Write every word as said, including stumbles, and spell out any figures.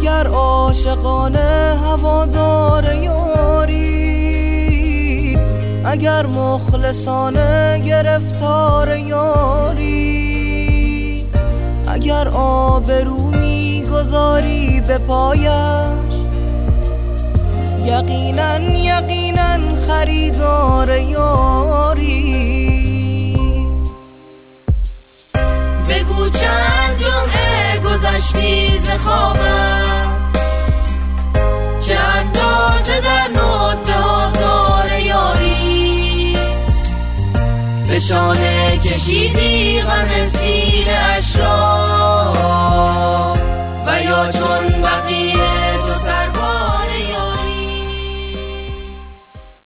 اگر عاشقانه هوادار یاری، اگر مخلصانه گرفتار یاری، اگر آبرو میگذاری به پایش، یقینا یقینا خریدار یاری. بگو چند جمعه گذشتی ز خوابم، چه اندازه در نطفه آزار یاری، به شانه کشیدی غم سینه اش را، و یا چون بقیه